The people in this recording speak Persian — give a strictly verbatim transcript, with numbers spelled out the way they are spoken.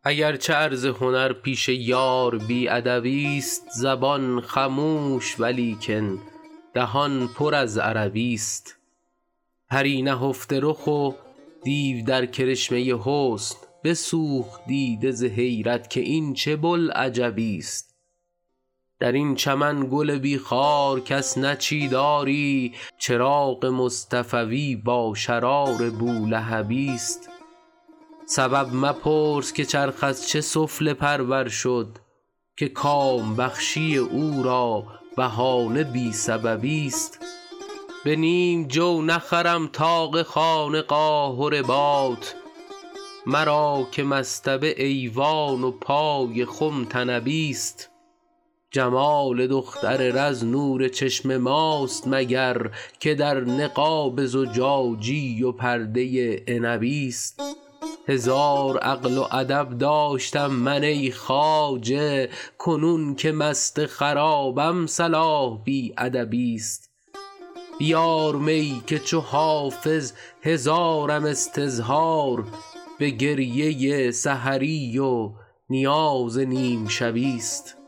اگرچه عرض هنر پیش یار بی ادبیست، زبان خموش ولیکن دهان پر از عربیست. پری نهفته رخ و دیو در کرشمه حسن، بسوخت دیده ز حیرت که این چه بوالعجبیست. در این چمن گل بی خار کس نچید آری، چراغ مصطفوی با شرار بولهبیست. سبب مپرس که چرخ از چه سفله پرور شد، که کام بخشی او را بهانه بی سببیست. به نیم جو نخرم طاق خانقاه و رباط، مرا که مصطبه ایوان و پای خم طنبیست. جمال دختر رز نور چشم ماست مگر، که در نقاب زجاجی و پرده عنبیست. هزار عقل و ادب داشتم من ای خواجه، کنون که مست خرابم صلاح بی ادبیست. بیار می که چو حافظ هزارم استظهار، به گریه سحری و نیاز نیم شبیست.